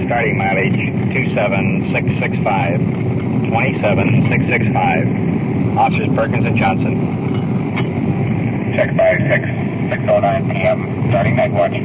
starting mileage 27665. 27665. Officers Perkins and Johnson. Check 609 p.m. starting night watch.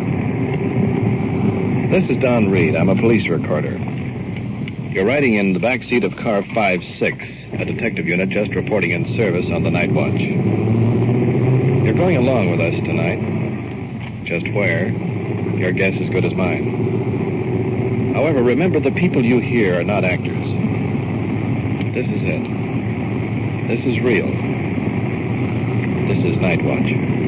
This is Don Reed. I'm a police recorder. You're riding in the back seat of car 56, a detective unit just reporting in service on the night watch. You're going along with us tonight. Just where? Your guess is as good as mine. However, remember the people you hear are not actors. This is it. This is real. This is Night Watch.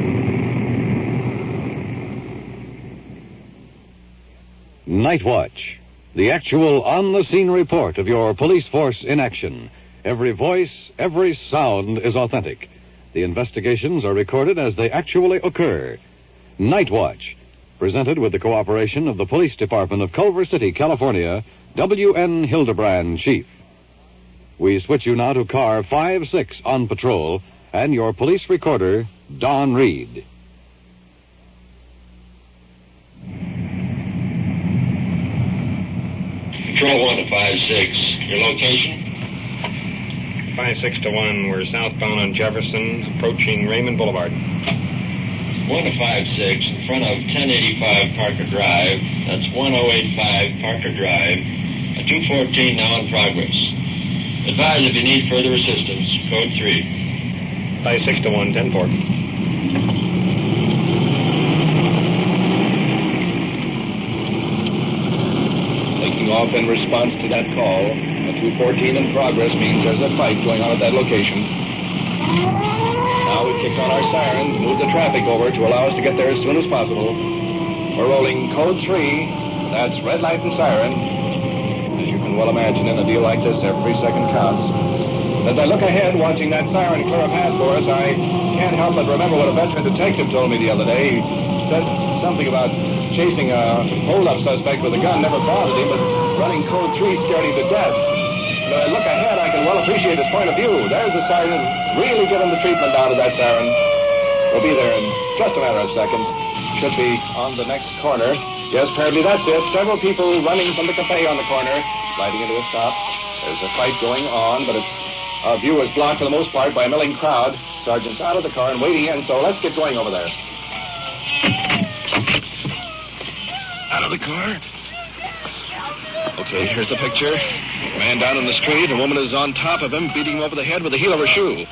Night Watch, the actual on-the-scene report of your police force in action. Every voice, every sound is authentic. The investigations are recorded as they actually occur. Night Watch, presented with the cooperation of the Police Department of Culver City, California, W.N. Hildebrand, Chief. We switch you now to car 56 on patrol and your police recorder, Don Reed. Control 1 to 56. Your location? 56 to 1. We're southbound on Jefferson, approaching Raymond Boulevard. 1 to 56, in front of 1085 Parker Drive. That's 1085 Parker Drive. A 214 now in progress. Advise if you need further assistance. Code 3. 56 to 1, 10-4. Taking off in response to that call. A 214 in progress means there's a fight going on at that location. Now we've kicked on our siren to move the traffic over to allow us to get there as soon as possible. We're rolling code 3. That's red light and siren. As you can well imagine, in a deal like this, every second counts. As I look ahead, watching that siren clear a path for us, I can't help but remember what a veteran detective told me the other day. He said something about chasing a hold-up suspect with a gun never bothered him, but running code 3 scared him to death. As I look ahead, I can well appreciate his point of view. There's the sergeant really giving the treatment down to that siren. We'll be there in just a matter of seconds. Should be on the next corner. Yes, apparently that's it. Several people running from the cafe on the corner, riding into a stop. There's a fight going on, but our view is blocked for the most part by a milling crowd. Sergeant's out of the car and waiting in, so let's get going over there. Out of the car. Okay, here's the picture. Man down in the street, a woman is on top of him, beating him over the head with the heel of her shoe.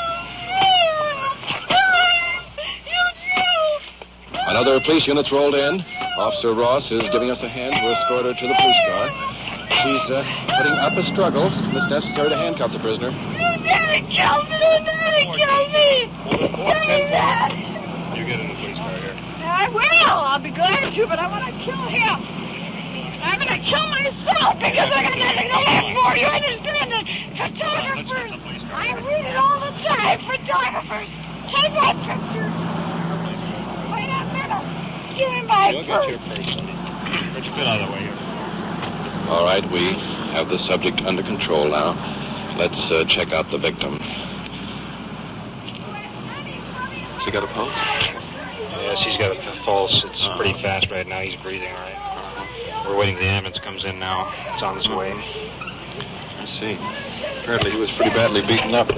Another police unit's rolled in. Officer Ross is giving us a hand to escort her to the police car. She's putting up a struggle. It's necessary to handcuff the prisoner. Daddy killed me! Daddy killed me! Dad! You get in the police car here. I will. I'll be glad to, but I want to kill him. I'm going to kill myself because I got nothing to live for. You understand that? Photographers. I read it all the time. Photographers. Take my picture. Wait a minute. Give me my purse. Get your purse. Put your foot out of the way here. All right, we have the subject under control now. Let's check out the victim. Has he got a pulse? Yes, he's got a pulse. It's pretty fast right now. He's breathing all right. We're waiting. The ambulance comes in now. It's on its way. I see. Apparently he was pretty badly beaten up.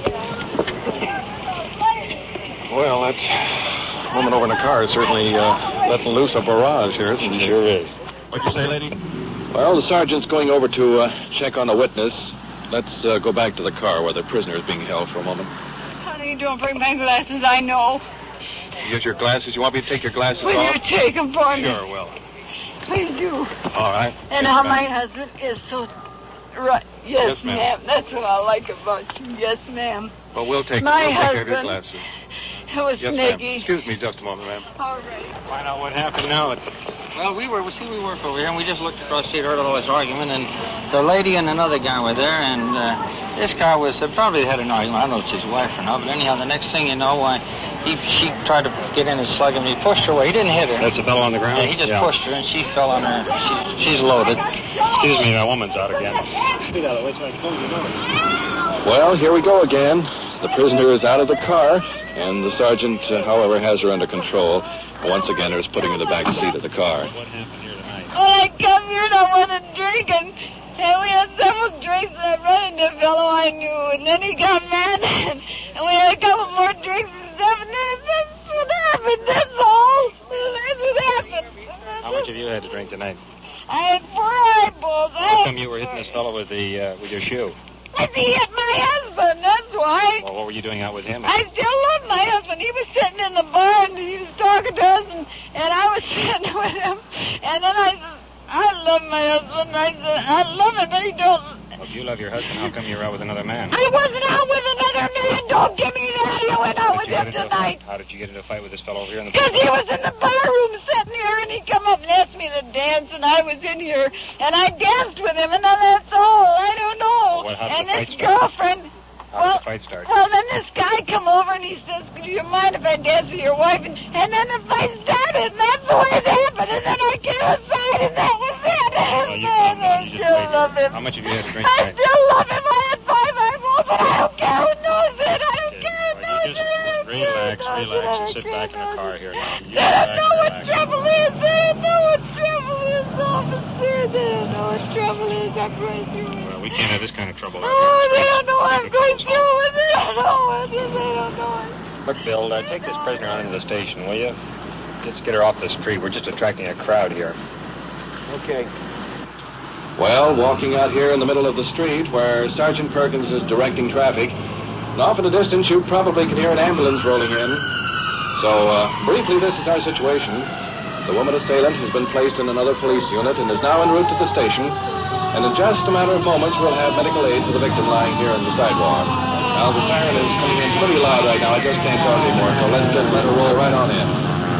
Well, that woman over in the car is certainly letting loose a barrage here, isn't she? Sure is. What'd you say, lady? Well, the sergeant's going over to check on the witness. Let's go back to the car where the prisoner is being held for a moment. Honey, don't bring my glasses. I know. Use your glasses. You want me to take your glasses Will off? you take them for me? Sure, will. Please do. All right. And Yes, how ma'am. my husband is so... Right. Yes, Yes, ma'am. ma'am. That's what I like about you. Yes, ma'am. Well, we'll take My care of your husband. glasses. It was Yes, ma'am. Nicky. Excuse me just a moment, ma'am. All right. Find out what happened now. Well, we work over here, and we just looked across the street, heard all this argument, and the lady and another guy were there, and this guy was probably had an argument. I don't know if it's his wife or not, but anyhow, the next thing you know, she tried to get in and slug him. He pushed her away. He didn't hit her. That's the fellow on the ground? Yeah, he just pushed her, and she fell on her. She's loaded. Excuse me, that woman's out again. Well, here we go again. The prisoner is out of the car, and the sergeant, however, has her under control. Once again, is putting her in the back seat of the car. What happened here tonight? Well, I come here and I want a drink, and we had several drinks, and I ran into a fellow I knew, and then he got mad, and we had a couple more drinks and stuff, and that's what happened, that's all. That's what happened. How much have you had to drink tonight? I had 4 eyeballs. How come you were hitting this fellow with your shoe? He hit my husband, that's why. Well, what were you doing out with him? I still love my husband. He was sitting in the bar, and he was talking to us, and I was sitting with him, and then I said, I love my husband. I said, I love him, but he don't. Well, if you love your husband, how come you're out with another man? I wasn't out with another man. Don't give me that. I went out with him tonight. How did you get into a fight with this fellow over here in the Because he was in the bar room sitting here, and he come up and asked me to dance, and I was in here, and I danced with him, and then that's all. I don't know. Well, how did and the fight this start? girlfriend... How did the fight start? Well, then this guy come over, and he says, do you mind if I dance with your wife? And then the fight started, and that's the way it happened, and then I came aside, and that was it. Well, you calm down. You just still wait. love him. How much have you had to drink I tonight? still love him. I had 5 eyeballs, but I don't care who knows it. I don't care who knows You just relax, and sit back in the car here now. You They don't know what relax. trouble is. They don't know what trouble is, officer. They don't know what trouble is. I'm going through it. Well, we can't have this kind of trouble out Oh, they don't know here. I'm going through it. They don't know it. They don't know it. Look, Bill, take this prisoner on into the station, will you? Just get her off the street. We're just attracting a crowd here. Okay. Well, walking out here in the middle of the street where Sergeant Perkins is directing traffic, and off in the distance you probably can hear an ambulance rolling in. So, briefly, this is our situation. The woman assailant has been placed in another police unit and is now en route to the station. And in just a matter of moments, we'll have medical aid for the victim lying here on the sidewalk. Now, the siren is coming in pretty loud right now. I just can't talk anymore, so let's just let her roll right on in.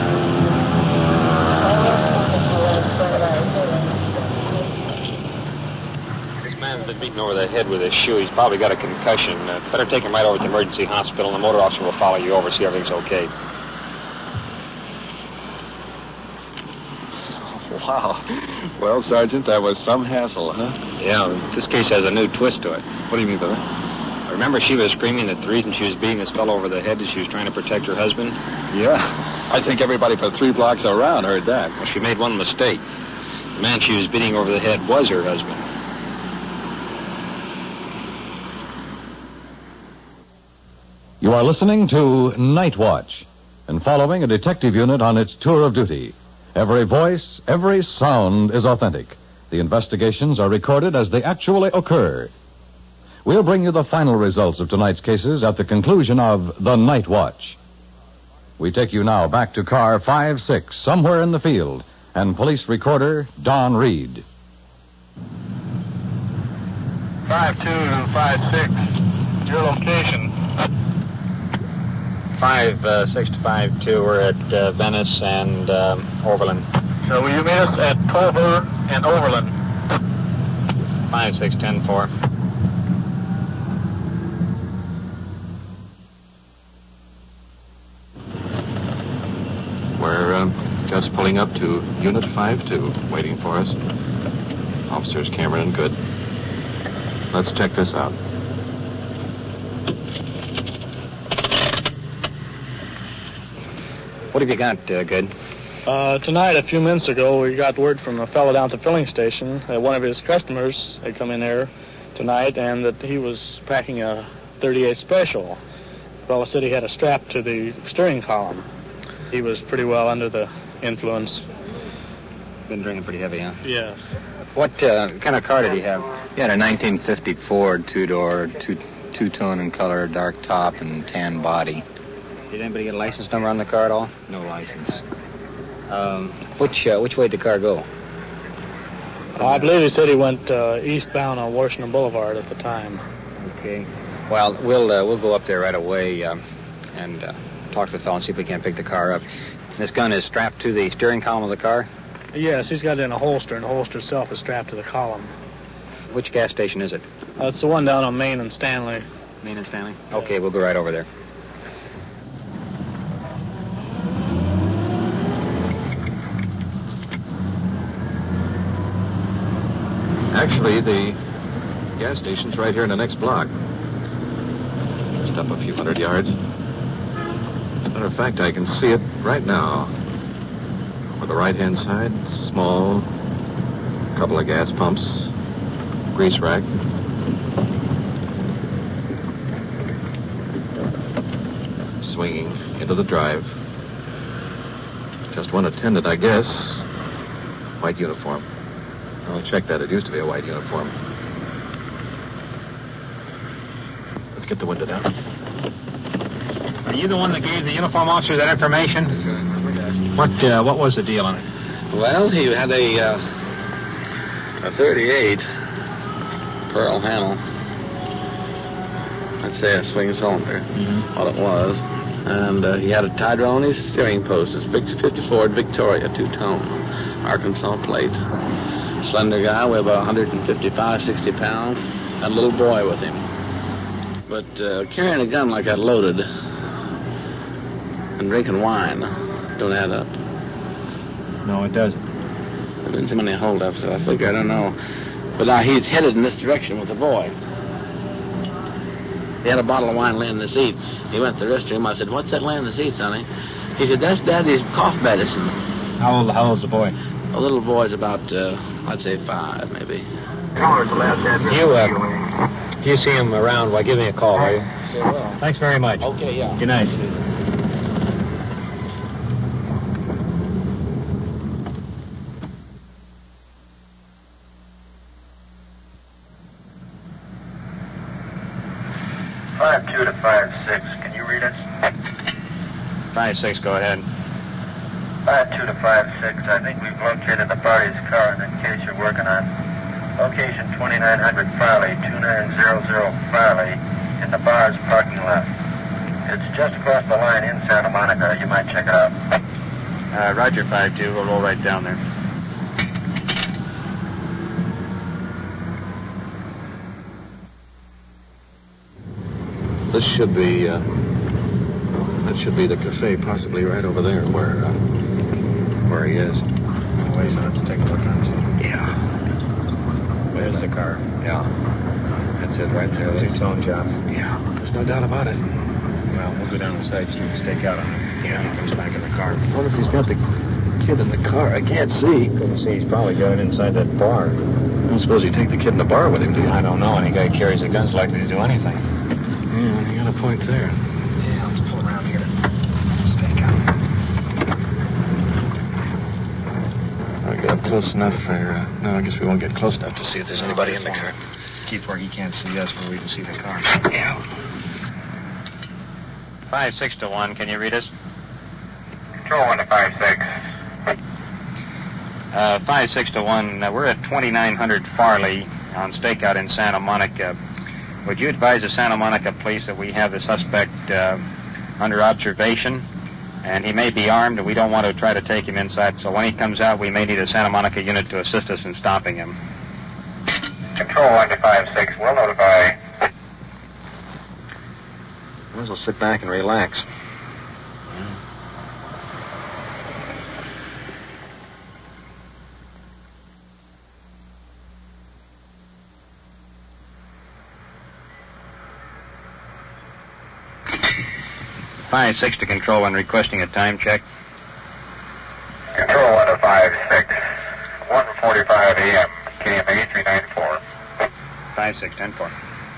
This man's been beaten over the head with his shoe. He's probably got a concussion. Better take him right over to the emergency hospital, and the motor officer will follow you over, see everything's okay. Wow. Well, Sergeant, that was some hassle, huh? Yeah, this case has a new twist to it. What do you mean by that? Remember, she was screaming that the reason she was beating this fellow over the head is she was trying to protect her husband? Yeah. I think everybody for 3 blocks around heard that. Well, she made one mistake. The man she was beating over the head was her husband. You are listening to Night Watch and following a detective unit on its tour of duty. Every voice, every sound is authentic. The investigations are recorded as they actually occur. We'll bring you the final results of tonight's cases at the conclusion of The Night Watch. We take you now back to car 5-6, somewhere in the field, and police recorder Don Reed. 5-2 to 5-6. Your location. 5-6 to 5-2. We're at Venice and Overland. So will you meet us at Culver and Overland? 5-6-10-4. We're just pulling up to Unit 5-2, waiting for us. Officers Cameron and Good. Let's check this out. What have you got, Good? Tonight, a few minutes ago, we got word from a fellow down at the filling station that one of his customers had come in there tonight and that he was packing a 38 Special. The fellow said he had a strap to the steering column. He was pretty well under the influence. Been drinking pretty heavy, huh? Yes. What kind of car did he have? He had a 1950 Ford two-door, two-tone in color, dark top and tan body. Did anybody get a license number on the car at all? No license. Which way did the car go? I believe he said he went eastbound on Washington Boulevard at the time. Okay. Well, we'll go up there right away and talk to the fellow and see if we can't pick the car up. This gun is strapped to the steering column of the car? Yes, he's got it in a holster, and the holster itself is strapped to the column. Which gas station is it? It's the one down on Main and Stanley. Main and Stanley? Okay, we'll go right over there. Actually, the gas station's right here in the next block. Just up a few hundred yards. Matter of fact, I can see it right now. On the right-hand side, small, couple of gas pumps, grease rack. Swinging into the drive. Just one attendant, I guess. White uniform. I'll check that. It used to be a white uniform. Let's get the window down. Are you the one that gave the uniform officer that information? What was the deal on it? Well, he had a 38 Pearl handle. I'd say a swing cylinder. What it was. And he had a tied around his steering post. It's big 50 Ford Victoria, two-tone, Arkansas plate. Slender guy, weighed about 155, 60 pounds. Had a little boy with him. But carrying a gun like that loaded and drinking wine don't add up. No, it doesn't. There's been so many holdups that I figure I don't know. But now he's headed in this direction with the boy. He had a bottle of wine laying in the seat. He went to the restroom. I said, "What's that laying in the seat, Sonny?" He said, "That's Daddy's cough medicine." How old's the boy? The little boy's about, I'd say 5, maybe. You see him around, well, give me a call, will you? Sure will. Thanks very much. Okay, yeah. Good night. Five 2 to 5-6. Can you read it? 5-6, go ahead. 5 2 to 5-6. I think we've located the party's car in the case you're working on. Location 2900 Farley, 2900 Farley, in the bar's parking lot. It's just across the line in Santa Monica. You might check it out. Roger, 5-2. We'll roll right down there. This should be, that should be the cafe, possibly right over there where he is. Ways on to take a look on it. Yeah. There's the car. Yeah. That's it right there. Two-tone job. Yeah. There's no doubt about it. Well, we'll go down the side street and stake out on it. Yeah. He comes back in the car. What if he's got the kid in the car? I can't see. Couldn't see. He's probably got it inside that bar. I don't suppose he'd take the kid in the bar with him, do you? I don't know. Any guy who carries a gun's likely to do anything. Yeah, you got a point there. Yeah, let's pull around here to stake out. I got up close enough for, no, I guess we won't get close enough to see if there's anybody in the car. Keep where he can't see us where we can see the car. Yeah. 5-6 to 1. Can you read us? Control 1 to 5-6. 5-6 to 1. We're at 2900 Farley on stakeout in Santa Monica. Would you advise the Santa Monica police that we have the suspect under observation? And he may be armed, and we don't want to try to take him inside. So when he comes out, we may need a Santa Monica unit to assist us in stopping him. Control 1 to 5-6. We'll notify. Might as well sit back and relax. Fine, 6 to control and requesting a time check. Control 1 to 5-6. 1:45 a.m. KMA 394. 5-6, 10-4.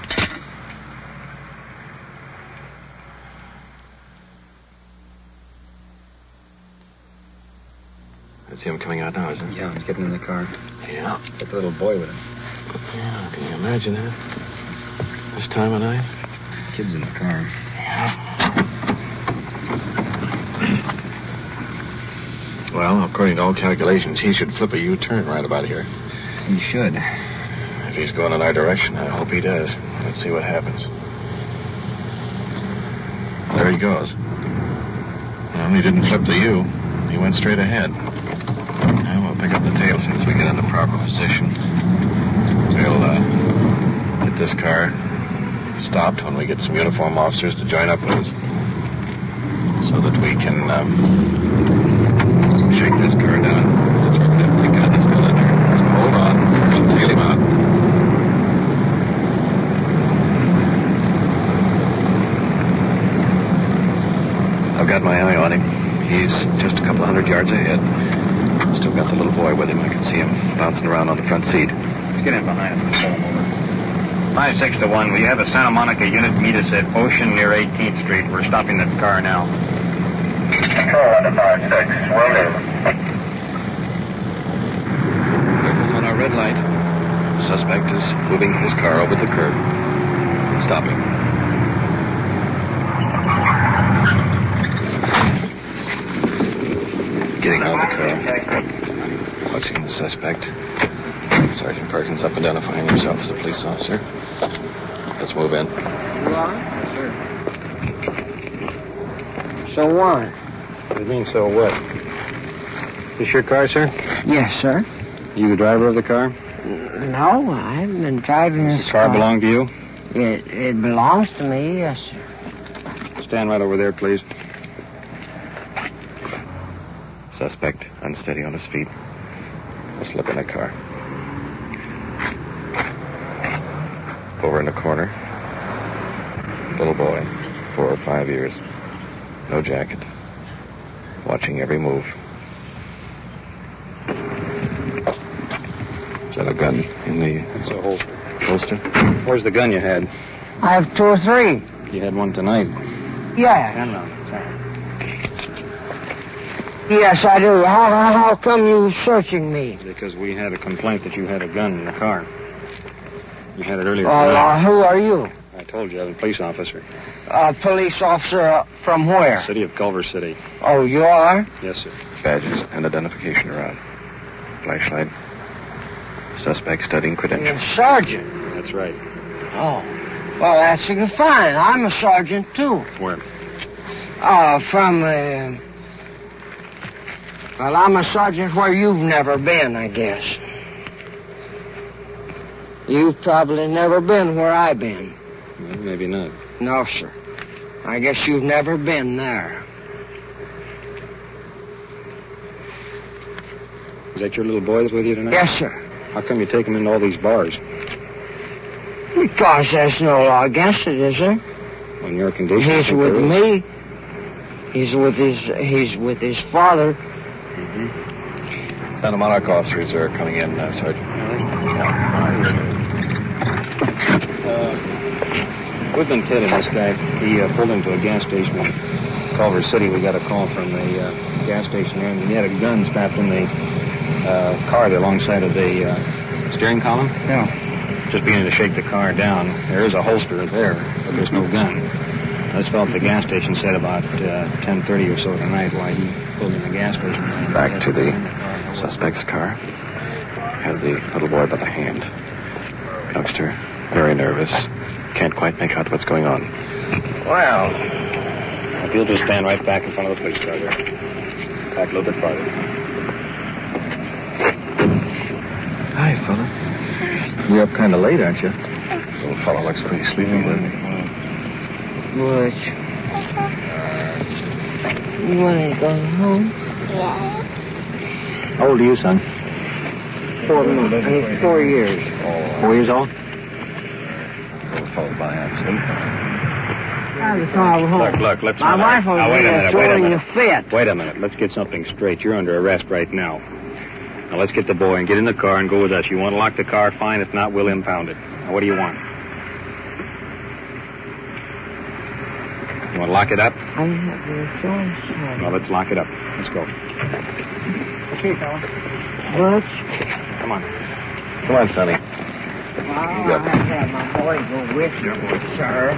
I see him coming out now, isn't it? Yeah, he's getting in the car. Yeah. Got the little boy with him. Yeah, can you imagine that? This time of night? Kid's in the car. Yeah. Well, according to all calculations, he should flip a U-turn right about here. He should. If he's going in our direction, I hope he does. Let's see what happens. There he goes. Well, he didn't flip the U. He went straight ahead. Now we'll pick up the tail as soon as we get into proper position. We'll get this car stopped when we get some uniform officers to join up with us, so that we can shake this car down. Definitely got this gun in there. So hold on. We'll tail him out. I've got my eye on him. He's just a couple 100 yards ahead. Still got the little boy with him. I can see him bouncing around on the front seat. Let's get in behind him and pull him over. 5-6-1. Will you have a Santa Monica unit meet us at Ocean near 18th Street? We're stopping that car now. Control on the 5-6. Will do. Vehicle's on our red light. The suspect is moving his car over the curb. Stopping. Getting out of the car. Watching the suspect. Sergeant Perkins up identifying himself as a police officer. Let's move in. You are? Sure. So what? What do you mean, so what? This your car, sir? Yes, sir. You the driver of the car? No, I haven't been driving Does this the car belong to you? It belongs to me, yes, sir. Stand right over there, please. Suspect unsteady on his feet. Let's look in the car. Over in the corner. Little boy, 4 or 5 years. No jacket. Watching every move. Is that a gun in the holster? Where's the gun you had? I have 2 or 3. You had one tonight. Yeah. Gun on. Yes, I do. How come you searching me? Because we had a complaint that you had a gun in the car. You had it earlier. Who are you? I told you, I'm a police officer. A police officer from where? City of Culver City. Oh, you are? Yes, sir. Badges and identification around. Flashlight. Suspect studying credentials. Sergeant. That's right. Oh. Well, that's fine. I'm a sergeant, too. Where? Well, I'm a sergeant where you've never been, I guess. You've probably never been where I've been. Well, maybe not. No, sir. I guess you've never been there. Is that your little boy that's with you tonight? Yes, sir. How come you take him into all these bars? Because there's no law against it, is there? On your condition? He's with me. He's with his father. Mm-hmm. Santa Monica officers are coming in, Sergeant. We've been kidding this guy. He pulled into a gas station in Culver City. We got a call from the gas station there, and he had a gun strapped in the car there alongside of the steering column. Yeah. Just beginning to shake the car down. There is a holster there, but there's no gun. This fellow at the gas station said about 10:30 or so tonight while he pulled in the gas station. Back to the suspect's car. Has the little boy by the hand. Youngster, very nervous. Can't quite make out what's going on. Well, if you'll just stand right back in front of the police car there. Back a little bit farther. Hi, fella. You're up kind of late, aren't you? Little fellow looks pretty sleepy, doesn't he? Butch. You want to go home? Yeah. How old are you, son? 4 years. 4 years old? Little fellow by accident. I was going home. Look, let's... My wife was throwing a fit. Wait a minute. Let's get something straight. You're under arrest right now. Now, let's get the boy and get in the car and go with us. You want to lock the car? Fine. If not, we'll impound it. Now, what do you want? You want to lock it up? I have no choice. Well, let's lock it up. Let's go. Okay, fella. Butch? Come on. Come on, Sonny. Well, I'll have to have my boy go with you, sir.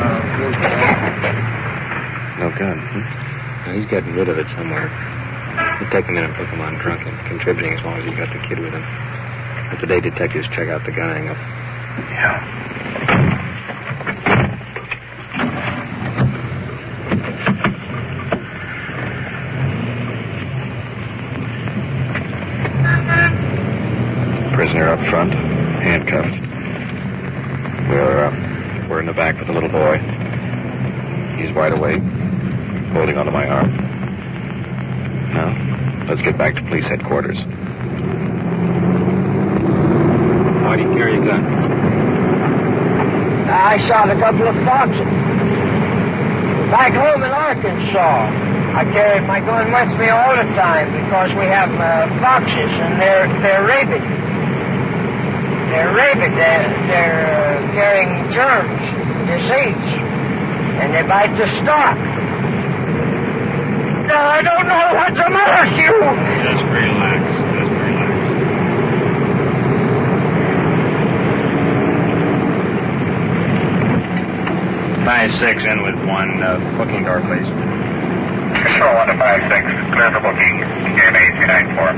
No gun. Now, he's getting rid of it somewhere. We'll take him in and put him on drunk and contributing as long as he's got the kid with him. Let the day detectives check out the gang. Yeah. Prisoner up front, handcuffed. We're in the back with the little boy. He's wide awake, holding onto my arm. Now, let's get back to police headquarters. Why do you carry a gun? I shot a couple of foxes. Back home in Arkansas. I carry my gun with me all the time because we have foxes and they're rabid. They're rabid. They're carrying germs, disease, and they bite the stock. I don't know what's the matter with you. Just relax. Just relax. 5-6 in with one. Booking door, please. Control 1 to 5-6. Clear for booking. KMA 394.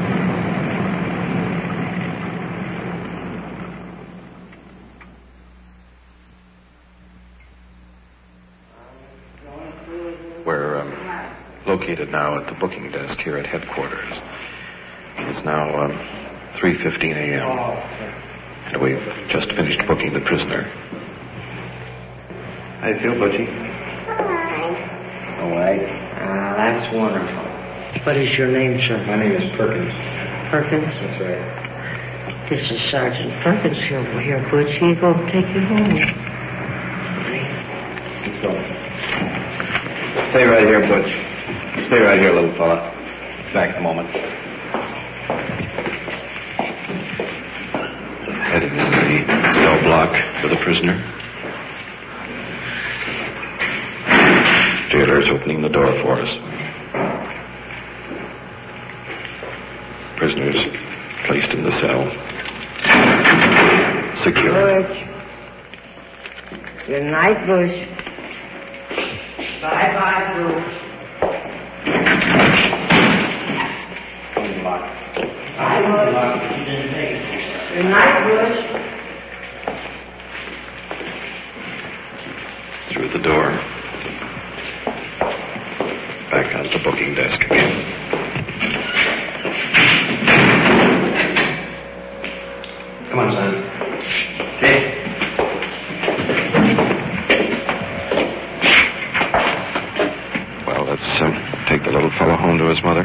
We're located now at the booking desk here at headquarters. It's now 3:15 a.m. and we've just finished booking the prisoner. How you feel, Butchie? All right. That's wonderful. What is your name, sir? My name is Perkins. Perkins? That's right. This is Sergeant Perkins over here, Butch. He go take you home. Let's go. Stay right here, Butch. Stay right here, little fella. Back in a moment. Heading into the cell block for the prisoner. Jailer is opening the door for us. Prisoners placed in the cell. Secure. Butch. Good night, Butch. Bye-bye, Butch. Bye, Butch. Good night, Butch. Through the door. Back onto the booking desk again. Come on, son. Okay. Well, let's take the little fellow home to his mother.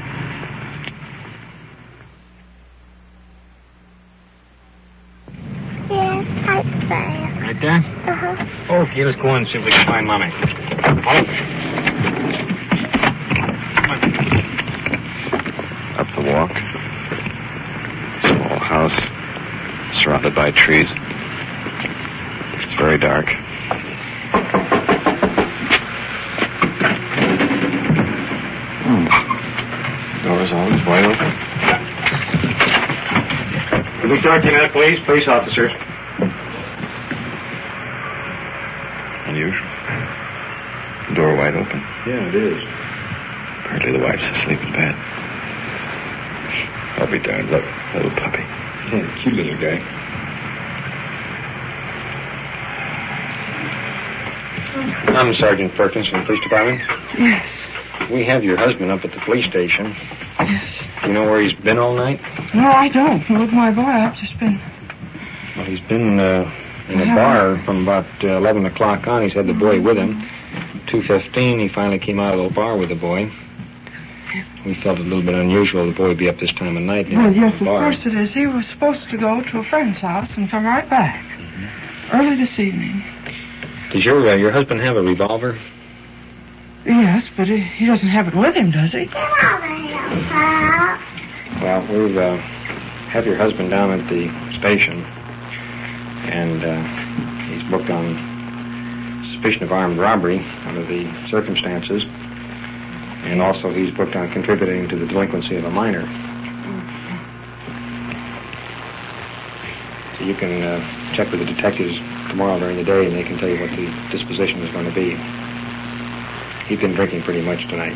Yes, right there. Right there? Uh-huh. Okay, let's go in and see if we can find Mommy. Up the walk. Small house. Surrounded by trees. It's very dark. Door's always wide open. Could we talk to you now, please? Police officers. Unusual. Door wide open. Yeah, it is. Apparently the wife's asleep in bed. I'll be darned. Look, little puppy. Yeah, cute little guy. I'm Sergeant Perkins from the police department. Yes. We have your husband up at the police station. Yes. Do you know where he's been all night? No, I don't. Look, my boy, I've just been... Well, he's been in a bar from about 11 o'clock on. He's had the boy with him. 2:15, he finally came out of the bar with the boy. We felt it a little bit unusual the boy would be up this time of night. Well, yes, of course it is. He was supposed to go to a friend's house and come right back. Early this evening. Does your husband have a revolver? Yes, but he doesn't have it with him, does he? Well, we have your husband down at the station, and he's booked on suspicion of armed robbery under the circumstances, and also he's booked on contributing to the delinquency of a minor. So you can check with the detectives tomorrow during the day, and they can tell you what the disposition is going to be. He's been drinking pretty much tonight.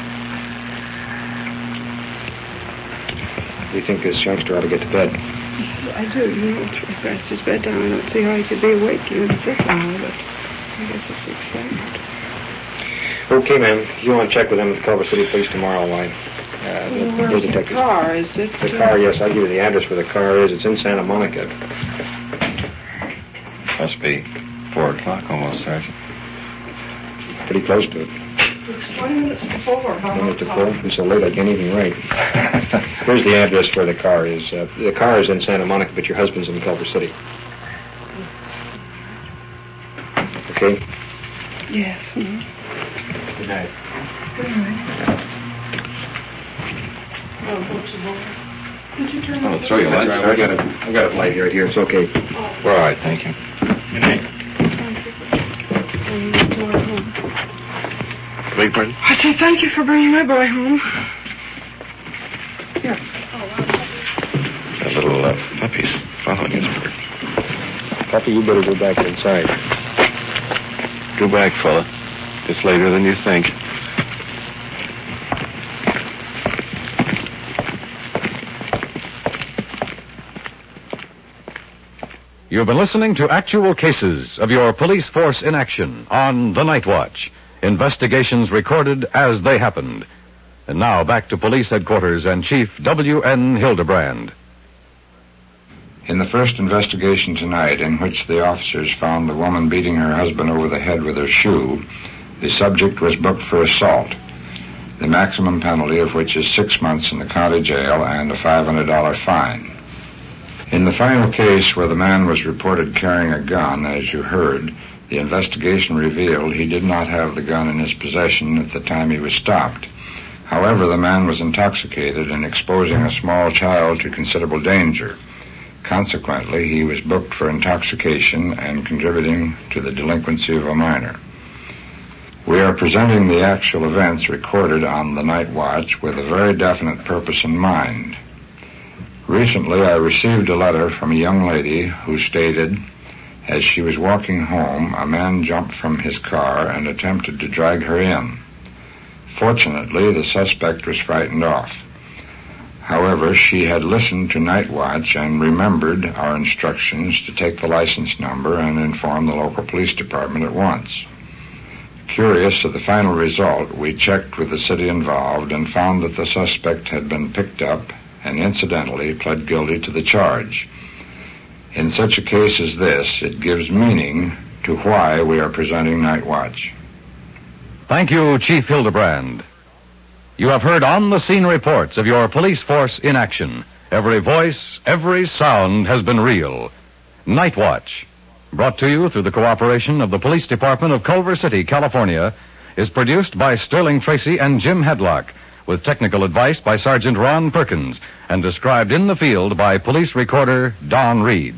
We think this youngster ought to get to bed. I do. You know, it's past his bedtime. I don't see how he could be awake even at this hour, but I guess it's excitement. Okay, ma'am. If you want to check with them at the Culver City Police tomorrow, why? Where's the car? Is it? The car, yes. I'll give you the address where the car is. It's in Santa Monica. Must be 4 o'clock almost, Sergeant. Pretty close to it. It's 20 minutes to 4. 20 minutes to 4? It's so late I can't even write. Here's the address where the car is. The car is in Santa Monica, but your husband's in Culver City. Okay? Yes. Good night. Did you turn Oh, throw your lunch. I got it light here. It's okay. We're all right, thank you. Good night. Beg pardon? I say thank you for bringing my boy home. Here. That little puppy's following his bird. Puppy, you better go back inside. Go back, fella. It's later than you think. You've been listening to actual cases of your police force in action on The Night Watch. Investigations recorded as they happened. And now back to police headquarters and Chief W.N. Hildebrand. In the first investigation tonight, in which the officers found the woman beating her husband over the head with her shoe, the subject was booked for assault, the maximum penalty of which is 6 months in the county jail and a $500 fine. In the final case where the man was reported carrying a gun, as you heard, the investigation revealed he did not have the gun in his possession at the time he was stopped. However, the man was intoxicated and exposing a small child to considerable danger. Consequently, he was booked for intoxication and contributing to the delinquency of a minor. We are presenting the actual events recorded on the Night Watch with a very definite purpose in mind. Recently, I received a letter from a young lady who stated, as she was walking home, a man jumped from his car and attempted to drag her in. Fortunately, the suspect was frightened off. However, she had listened to Night Watch and remembered our instructions to take the license number and inform the local police department at once. Curious of the final result, we checked with the city involved and found that the suspect had been picked up and incidentally pled guilty to the charge. In such a case as this, it gives meaning to why we are presenting Night Watch. Thank you, Chief Hildebrand. You have heard on-the-scene reports of your police force in action. Every voice, every sound has been real. Night Watch, brought to you through the cooperation of the Police Department of Culver City, California, is produced by Sterling Tracy and Jim Hedlock, with technical advice by Sergeant Ron Perkins, and described in the field by police recorder Don Reed.